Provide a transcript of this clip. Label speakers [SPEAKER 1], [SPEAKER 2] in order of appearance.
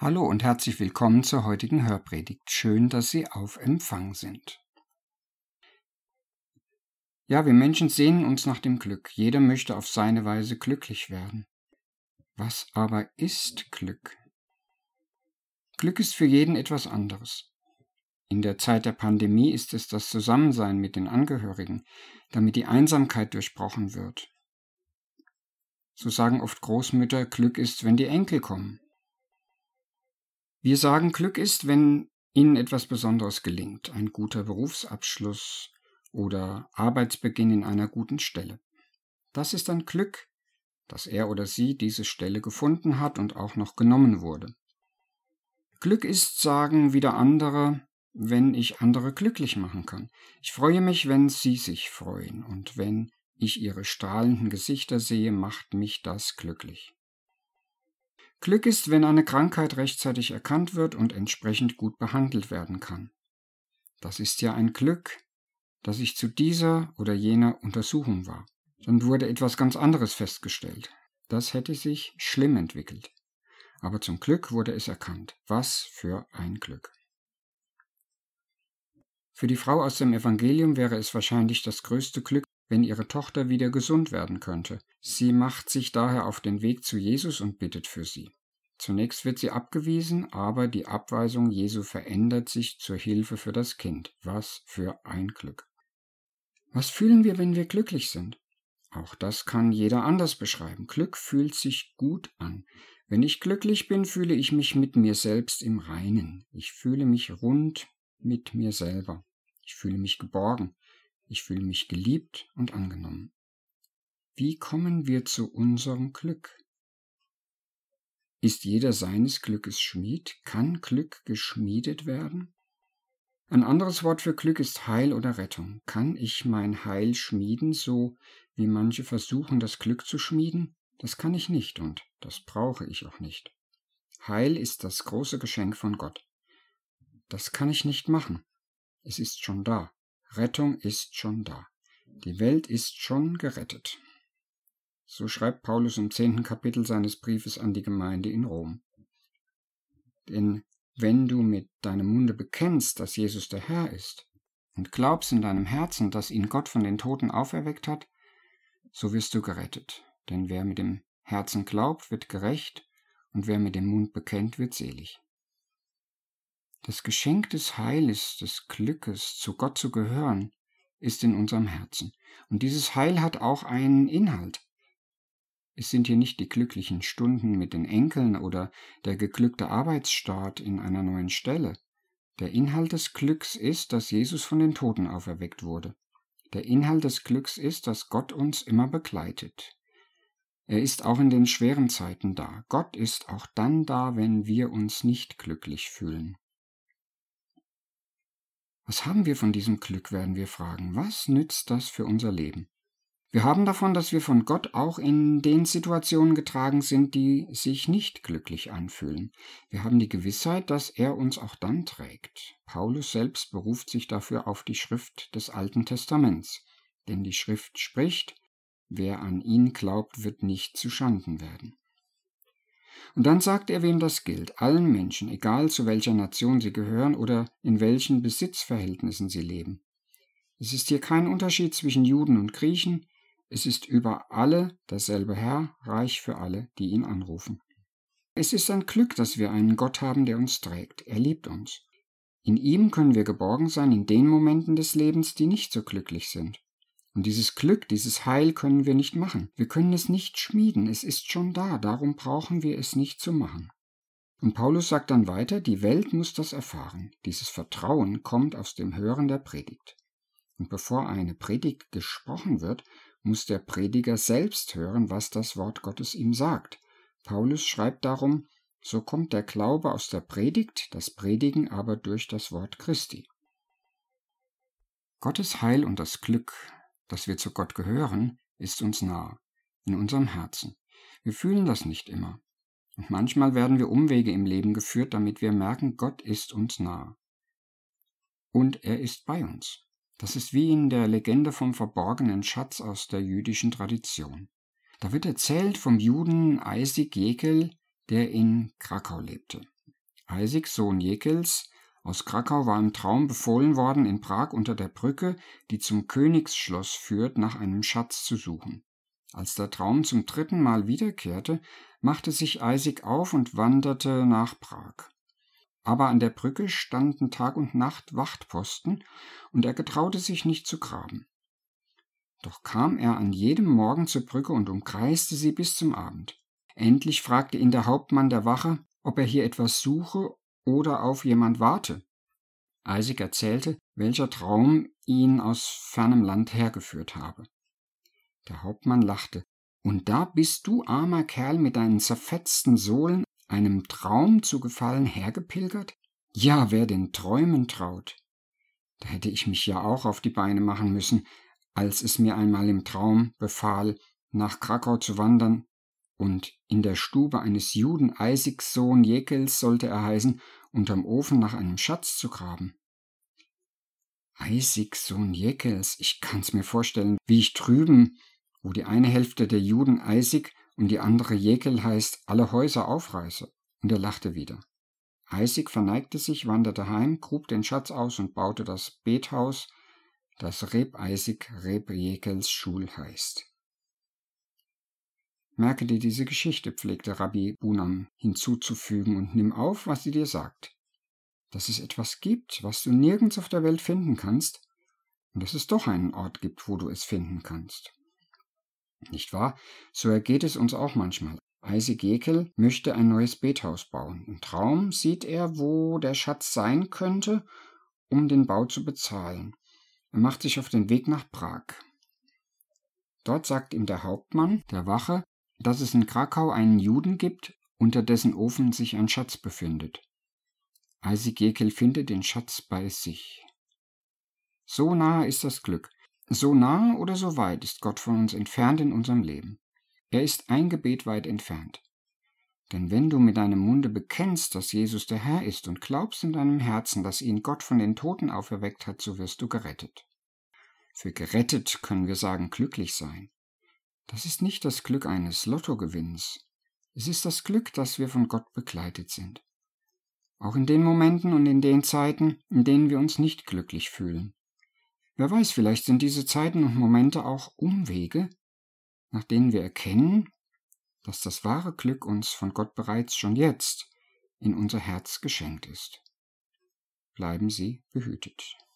[SPEAKER 1] Hallo und herzlich willkommen zur heutigen Hörpredigt. Schön, dass Sie auf Empfang sind. Ja, wir Menschen sehnen uns nach dem Glück. Jeder möchte auf seine Weise glücklich werden. Was aber ist Glück? Glück ist für jeden etwas anderes. In der Zeit der Pandemie ist es das Zusammensein mit den Angehörigen, damit die Einsamkeit durchbrochen wird. So sagen oft Großmütter, Glück ist, wenn die Enkel kommen. Wir sagen, Glück ist, wenn Ihnen etwas Besonderes gelingt, ein guter Berufsabschluss oder Arbeitsbeginn in einer guten Stelle. Das ist ein Glück, dass er oder sie diese Stelle gefunden hat und auch noch genommen wurde. Glück ist, sagen wieder andere, wenn ich andere glücklich machen kann. Ich freue mich, wenn sie sich freuen, und wenn ich ihre strahlenden Gesichter sehe, macht mich das glücklich. Glück ist, wenn eine Krankheit rechtzeitig erkannt wird und entsprechend gut behandelt werden kann. Das ist ja ein Glück, dass ich zu dieser oder jener Untersuchung war. Dann wurde etwas ganz anderes festgestellt. Das hätte sich schlimm entwickelt. Aber zum Glück wurde es erkannt. Was für ein Glück. Für die Frau aus dem Evangelium wäre es wahrscheinlich das größte Glück, wenn ihre Tochter wieder gesund werden könnte. Sie macht sich daher auf den Weg zu Jesus und bittet für sie. Zunächst wird sie abgewiesen, aber die Abweisung Jesu verändert sich zur Hilfe für das Kind. Was für ein Glück. Was fühlen wir, wenn wir glücklich sind? Auch das kann jeder anders beschreiben. Glück fühlt sich gut an. Wenn ich glücklich bin, fühle ich mich mit mir selbst im Reinen. Ich fühle mich rund mit mir selber. Ich fühle mich geborgen. Ich fühle mich geliebt und angenommen. Wie kommen wir zu unserem Glück? Ist jeder seines Glückes Schmied? Kann Glück geschmiedet werden? Ein anderes Wort für Glück ist Heil oder Rettung. Kann ich mein Heil schmieden, so wie manche versuchen, das Glück zu schmieden? Das kann ich nicht und das brauche ich auch nicht. Heil ist das große Geschenk von Gott. Das kann ich nicht machen. Es ist schon da. Rettung ist schon da. Die Welt ist schon gerettet. So schreibt Paulus im 10. Kapitel seines Briefes an die Gemeinde in Rom. Denn wenn du mit deinem Munde bekennst, dass Jesus der Herr ist, und glaubst in deinem Herzen, dass ihn Gott von den Toten auferweckt hat, so wirst du gerettet. Denn wer mit dem Herzen glaubt, wird gerecht, und wer mit dem Mund bekennt, wird selig. Das Geschenk des Heiles, des Glückes, zu Gott zu gehören, ist in unserem Herzen. Und dieses Heil hat auch einen Inhalt. Es sind hier nicht die glücklichen Stunden mit den Enkeln oder der geglückte Arbeitsstart in einer neuen Stelle. Der Inhalt des Glücks ist, dass Jesus von den Toten auferweckt wurde. Der Inhalt des Glücks ist, dass Gott uns immer begleitet. Er ist auch in den schweren Zeiten da. Gott ist auch dann da, wenn wir uns nicht glücklich fühlen. Was haben wir von diesem Glück, werden wir fragen. Was nützt das für unser Leben? Wir haben davon, dass wir von Gott auch in den Situationen getragen sind, die sich nicht glücklich anfühlen. Wir haben die Gewissheit, dass er uns auch dann trägt. Paulus selbst beruft sich dafür auf die Schrift des Alten Testaments. Denn die Schrift spricht, wer an ihn glaubt, wird nicht zuschanden werden. Und dann sagt er, wem das gilt, allen Menschen, egal zu welcher Nation sie gehören oder in welchen Besitzverhältnissen sie leben. Es ist hier kein Unterschied zwischen Juden und Griechen. Es ist über alle derselbe Herr, reich für alle, die ihn anrufen. Es ist ein Glück, dass wir einen Gott haben, der uns trägt. Er liebt uns. In ihm können wir geborgen sein in den Momenten des Lebens, die nicht so glücklich sind. Und dieses Glück, dieses Heil können wir nicht machen. Wir können es nicht schmieden. Es ist schon da. Darum brauchen wir es nicht zu machen. Und Paulus sagt dann weiter, die Welt muss das erfahren. Dieses Vertrauen kommt aus dem Hören der Predigt. Und bevor eine Predigt gesprochen wird, muss der Prediger selbst hören, was das Wort Gottes ihm sagt. Paulus schreibt darum, so kommt der Glaube aus der Predigt, das Predigen aber durch das Wort Christi. Gottes Heil und das Glück, dass wir zu Gott gehören, ist uns nah, in unserem Herzen. Wir fühlen das nicht immer. Und manchmal werden wir Umwege im Leben geführt, damit wir merken, Gott ist uns nah. Und er ist bei uns. Das ist wie in der Legende vom verborgenen Schatz aus der jüdischen Tradition. Da wird erzählt vom Juden Isaac Jekel, der in Krakau lebte. Isaac, Sohn Jekels, aus Krakau war im Traum befohlen worden, in Prag unter der Brücke, die zum Königsschloss führt, nach einem Schatz zu suchen. Als der Traum zum 3. Mal wiederkehrte, machte sich Isaac auf und wanderte nach Prag. Aber an der Brücke standen Tag und Nacht Wachtposten, und er getraute sich nicht zu graben. Doch kam er an jedem Morgen zur Brücke und umkreiste sie bis zum Abend. Endlich fragte ihn der Hauptmann der Wache, ob er hier etwas suche oder auf jemand warte. Isaac erzählte, welcher Traum ihn aus fernem Land hergeführt habe. Der Hauptmann lachte. »Und da bist du, armer Kerl, mit deinen zerfetzten Sohlen, einem Traum zu Gefallen hergepilgert? Ja, wer den Träumen traut. Da hätte ich mich ja auch auf die Beine machen müssen, als es mir einmal im Traum befahl, nach Krakau zu wandern, und in der Stube eines Juden, Isaacs Sohn Jekels sollte er heißen, unterm Ofen nach einem Schatz zu graben.« Isaacs Sohn Jekels, ich kann's mir vorstellen, wie ich drüben, wo die eine Hälfte der Juden Isaac und die andere Jekel heißt, alle Häuser aufreiße. Und er lachte wieder. Isaac verneigte sich, wanderte heim, grub den Schatz aus und baute das Bethaus, das Reb Isaac, Reb Jekels Schul heißt. Merke dir diese Geschichte, pflegte Rabbi Bunam hinzuzufügen, und nimm auf, was sie dir sagt. Dass es etwas gibt, was du nirgends auf der Welt finden kannst, und dass es doch einen Ort gibt, wo du es finden kannst. Nicht wahr? So ergeht es uns auch manchmal. Isaac Jekel möchte ein neues Bethaus bauen. Im Traum sieht er, wo der Schatz sein könnte, um den Bau zu bezahlen. Er macht sich auf den Weg nach Prag. Dort sagt ihm der Hauptmann der Wache, dass es in Krakau einen Juden gibt, unter dessen Ofen sich ein Schatz befindet. Isaac Jekel findet den Schatz bei sich. So nahe ist das Glück. So nah oder so weit ist Gott von uns entfernt in unserem Leben. Er ist ein Gebet weit entfernt. Denn wenn du mit deinem Munde bekennst, dass Jesus der Herr ist, und glaubst in deinem Herzen, dass ihn Gott von den Toten auferweckt hat, so wirst du gerettet. Für gerettet können wir sagen, glücklich sein. Das ist nicht das Glück eines Lottogewinns. Es ist das Glück, dass wir von Gott begleitet sind. Auch in den Momenten und in den Zeiten, in denen wir uns nicht glücklich fühlen. Wer weiß, vielleicht sind diese Zeiten und Momente auch Umwege, nach denen wir erkennen, dass das wahre Glück uns von Gott bereits schon jetzt in unser Herz geschenkt ist. Bleiben Sie behütet.